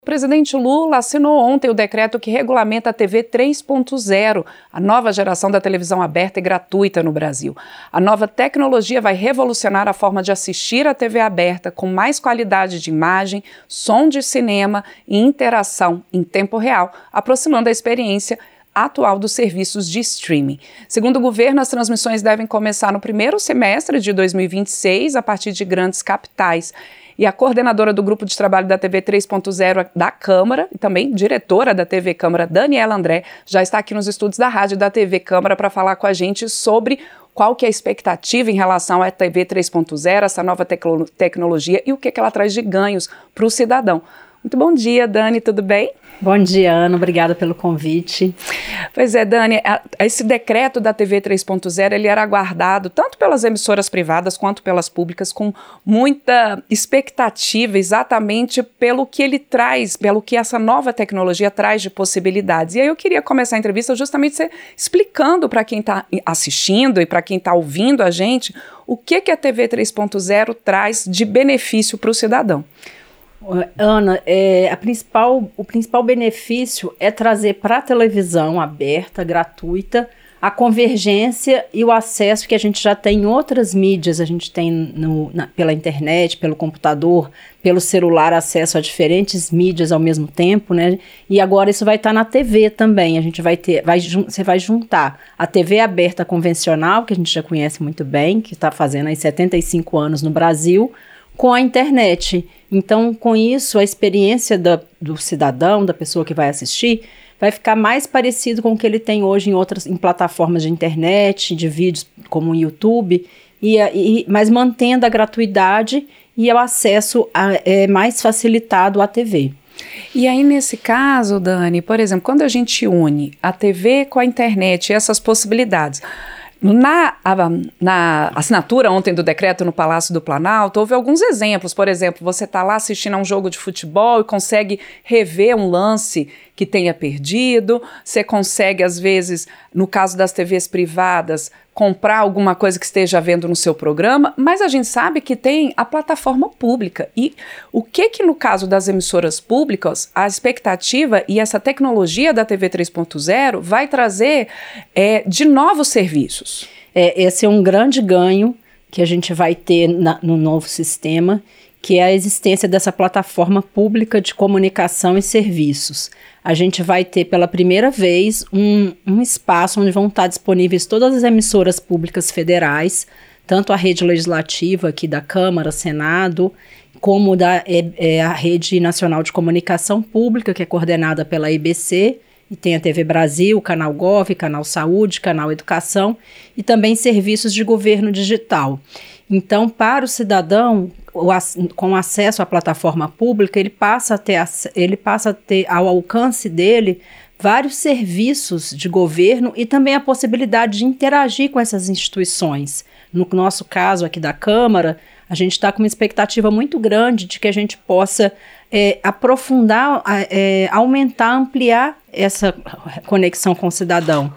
O presidente Lula assinou ontem o decreto que regulamenta a TV 3.0, a nova geração da televisão aberta e gratuita no Brasil. A nova tecnologia vai revolucionar a forma de assistir a TV aberta com mais qualidade de imagem, som de cinema e interação em tempo real, aproximando a experiência atual dos serviços de streaming. Segundo o governo, as transmissões devem começar no primeiro semestre de 2026, a partir de grandes capitais. E a coordenadora do Grupo de Trabalho da TV 3.0 da Câmara e também diretora da TV Câmara, Daniela André, já está aqui nos estúdios da rádio da TV Câmara para falar com a gente sobre qual que é a expectativa em relação à TV 3.0, essa nova tecnologia e o que ela traz de ganhos para o cidadão. Muito bom dia, Dani, tudo bem? Bom dia, Ana, obrigada pelo convite. Pois é, Dani, esse decreto da TV 3.0, ele era aguardado tanto pelas emissoras privadas quanto pelas públicas com muita expectativa, exatamente pelo que ele traz, pelo que essa nova tecnologia traz de possibilidades. E aí eu queria começar a entrevista justamente explicando para quem está assistindo e para quem está ouvindo a gente o que a TV 3.0 traz de benefício para o cidadão. Ana, o principal benefício é trazer para a televisão aberta, gratuita, a convergência e o acesso que a gente já tem em outras mídias. A gente tem pela internet, pelo computador, pelo celular, acesso a diferentes mídias ao mesmo tempo, né? E agora isso vai estar na TV também. A gente você vai juntar a TV aberta convencional, que a gente já conhece muito bem, que está fazendo aí 75 anos no Brasil, com a internet. Então, com isso, a experiência do cidadão, da pessoa que vai assistir, vai ficar mais parecido com o que ele tem hoje em plataformas de internet, de vídeos como o YouTube, mas mantendo a gratuidade e o acesso mais facilitado à TV. E aí, nesse caso, Dani, por exemplo, quando a gente une a TV com a internet, essas possibilidades... Na assinatura ontem do decreto no Palácio do Planalto, houve alguns exemplos. Por exemplo, você está lá assistindo a um jogo de futebol e consegue rever um lance que tenha perdido, você consegue, às vezes, no caso das TVs privadas, comprar alguma coisa que esteja vendo no seu programa, mas a gente sabe que tem a plataforma pública. E o que no caso das emissoras públicas, a expectativa e essa tecnologia da TV 3.0 vai trazer de novos serviços? Esse é um grande ganho que a gente vai ter no novo sistema, que é a existência dessa plataforma pública de comunicação e serviços. A gente vai ter pela primeira vez um espaço onde vão estar disponíveis todas as emissoras públicas federais, tanto a rede legislativa aqui da Câmara, Senado, como a Rede Nacional de Comunicação Pública, que é coordenada pela EBC, e tem a TV Brasil, o Canal Gov, Canal Saúde, Canal Educação, e também serviços de governo digital. Então, para o cidadão, com acesso à plataforma pública, ele passa a ter ao alcance dele vários serviços de governo e também a possibilidade de interagir com essas instituições. No nosso caso aqui da Câmara, a gente está com uma expectativa muito grande de que a gente possa aprofundar, aumentar, ampliar essa conexão com o cidadão.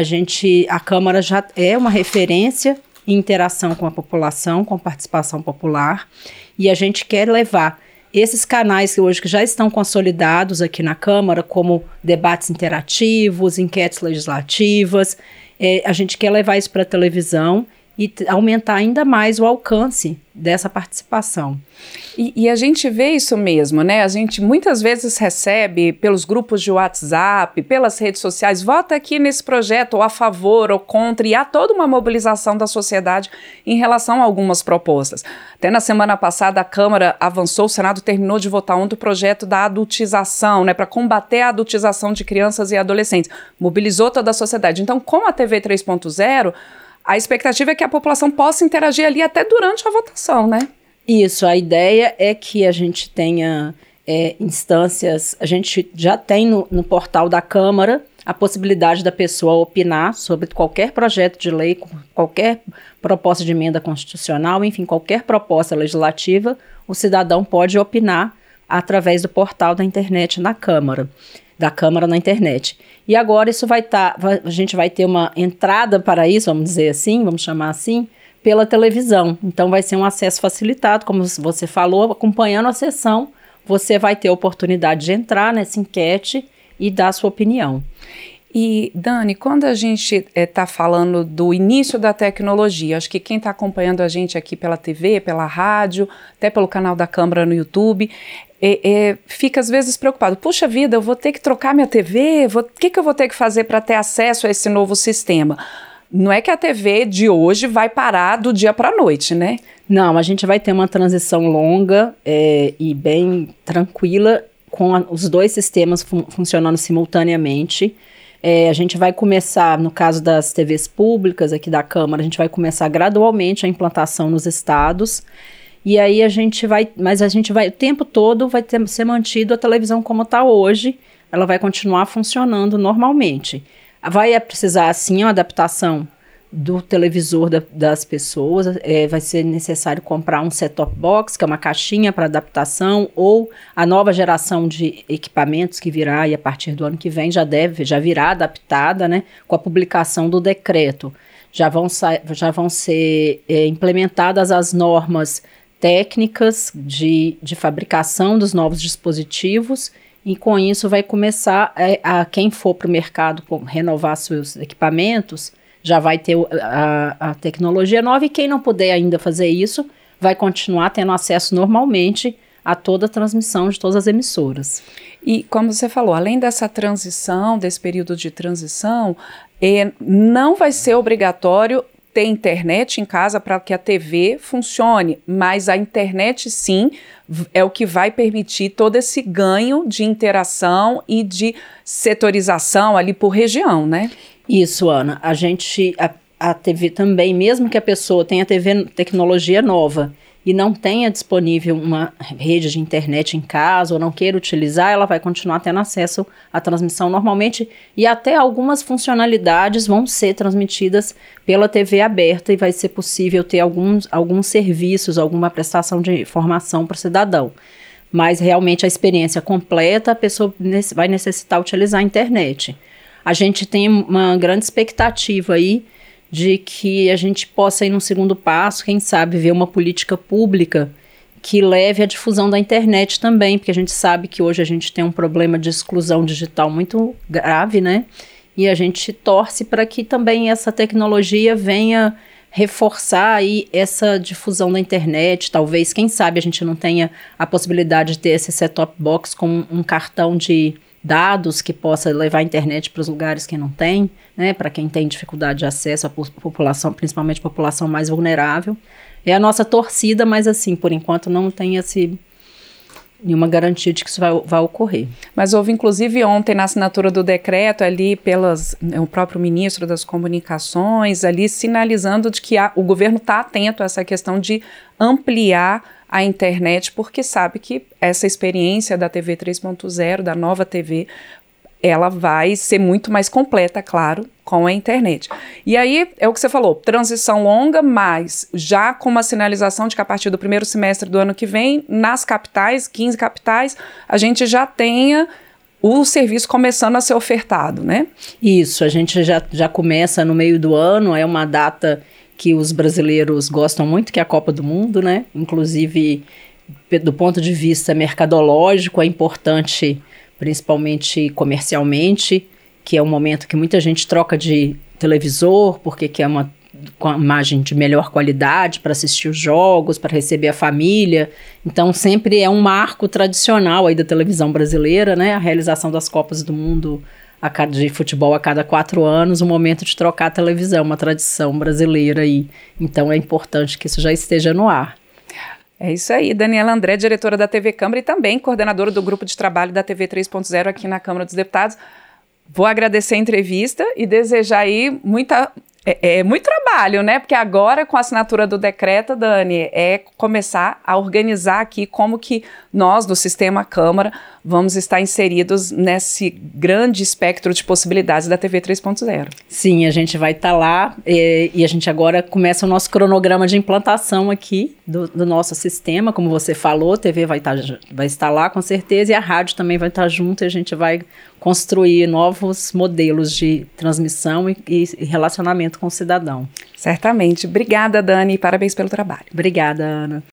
A Câmara já é uma referência em interação com a população, com participação popular, e a gente quer levar esses canais que hoje já estão consolidados aqui na Câmara, como debates interativos, enquetes legislativas, a gente quer levar isso para a televisão e aumentar ainda mais o alcance dessa participação. E a gente vê isso mesmo, né? A gente muitas vezes recebe pelos grupos de WhatsApp, pelas redes sociais, vota aqui nesse projeto, ou a favor ou contra, e há toda uma mobilização da sociedade em relação a algumas propostas. Até na semana passada a Câmara avançou, o Senado terminou de votar ontem o projeto da adultização, né? Para combater a adultização de crianças e adolescentes. Mobilizou toda a sociedade. Então, com a TV 3.0, a expectativa é que a população possa interagir ali até durante a votação, né? Isso, a ideia é que a gente tenha instâncias, a gente já tem no portal da Câmara a possibilidade da pessoa opinar sobre qualquer projeto de lei, qualquer proposta de emenda constitucional, enfim, qualquer proposta legislativa, o cidadão pode opinar através do portal da internet da Câmara na internet. E agora isso a gente vai ter uma entrada para isso, vamos dizer assim, vamos chamar assim, pela televisão. Então vai ser um acesso facilitado, como você falou, acompanhando a sessão você vai ter a oportunidade de entrar nessa enquete e dar a sua opinião. E, Dani, quando a gente está falando do início da tecnologia, acho que quem está acompanhando a gente aqui pela TV, pela rádio, até pelo canal da Câmara no YouTube, fica às vezes preocupado. Puxa vida, eu vou ter que trocar minha TV? O que eu vou ter que fazer para ter acesso a esse novo sistema? Não é que a TV de hoje vai parar do dia para a noite, né? Não, a gente vai ter uma transição longa e bem tranquila com os dois sistemas funcionando simultaneamente. A gente vai começar, no caso das TVs públicas aqui da Câmara, a gente vai começar gradualmente a implantação nos estados, e aí o tempo todo vai ser mantido a televisão como está hoje, ela vai continuar funcionando normalmente. Vai precisar, sim, uma adaptação do televisor das pessoas, vai ser necessário comprar um set-top box, que é uma caixinha para adaptação, ou a nova geração de equipamentos que virá, e a partir do ano que vem já virá adaptada, né, com a publicação do decreto. Já vão ser implementadas as normas técnicas de fabricação dos novos dispositivos, e com isso vai começar a quem for para o mercado renovar seus equipamentos, já vai ter a tecnologia nova, e quem não puder ainda fazer isso, vai continuar tendo acesso normalmente a toda a transmissão de todas as emissoras. E como você falou, além dessa transição, desse período de transição, não vai ser obrigatório ter internet em casa para que a TV funcione, mas a internet sim é o que vai permitir todo esse ganho de interação e de setorização ali por região, né? Isso, Ana. A TV também, mesmo que a pessoa tenha tecnologia nova e não tenha disponível uma rede de internet em casa ou não queira utilizar, ela vai continuar tendo acesso à transmissão normalmente, e até algumas funcionalidades vão ser transmitidas pela TV aberta, e vai ser possível ter alguns serviços, alguma prestação de informação para o cidadão. Mas realmente a experiência completa, a pessoa vai necessitar utilizar a internet. A gente tem uma grande expectativa aí de que a gente possa ir num segundo passo, quem sabe ver uma política pública que leve à difusão da internet também, porque a gente sabe que hoje a gente tem um problema de exclusão digital muito grave, né? E a gente torce para que também essa tecnologia venha reforçar aí essa difusão da internet. Talvez, quem sabe, a gente não tenha a possibilidade de ter esse set-top box com um cartão de dados que possa levar a internet para os lugares que não tem, né, para quem tem dificuldade de acesso à população, principalmente a população mais vulnerável. É a nossa torcida, mas assim, por enquanto não tem nenhuma garantia de que isso vai ocorrer. Mas houve inclusive ontem na assinatura do decreto ali o próprio ministro das Comunicações ali sinalizando de que o governo está atento a essa questão de ampliar a internet, porque sabe que essa experiência da TV 3.0, da nova TV, ela vai ser muito mais completa, claro, com a internet. E aí, é o que você falou, transição longa, mas já com uma sinalização de que a partir do primeiro semestre do ano que vem, nas capitais, 15 capitais, a gente já tenha o serviço começando a ser ofertado, né? Isso, a gente já começa no meio do ano, é uma data que os brasileiros gostam muito, que é a Copa do Mundo, né? Inclusive, do ponto de vista mercadológico, é importante, principalmente comercialmente, que é um momento que muita gente troca de televisor, porque quer com a imagem de melhor qualidade para assistir os jogos, para receber a família. Então, sempre é um marco tradicional aí da televisão brasileira, né? A realização das Copas do Mundo de futebol a cada 4 anos, um momento de trocar a televisão, uma tradição brasileira aí. Então é importante que isso já esteja no ar. É isso aí, Daniela André, diretora da TV Câmara e também coordenadora do grupo de trabalho da TV 3.0 aqui na Câmara dos Deputados. Vou agradecer a entrevista e desejar aí muito trabalho, né? Porque agora, com a assinatura do decreto, Dani, é começar a organizar aqui como que nós, do Sistema Câmara, vamos estar inseridos nesse grande espectro de possibilidades da TV 3.0. Sim, a gente vai estar lá e a gente agora começa o nosso cronograma de implantação aqui do nosso sistema. Como você falou, a TV vai estar lá com certeza, e a rádio também vai estar junto, e a gente vai construir novos modelos de transmissão e relacionamento com o cidadão. Certamente. Obrigada, Dani, e parabéns pelo trabalho. Obrigada, Ana.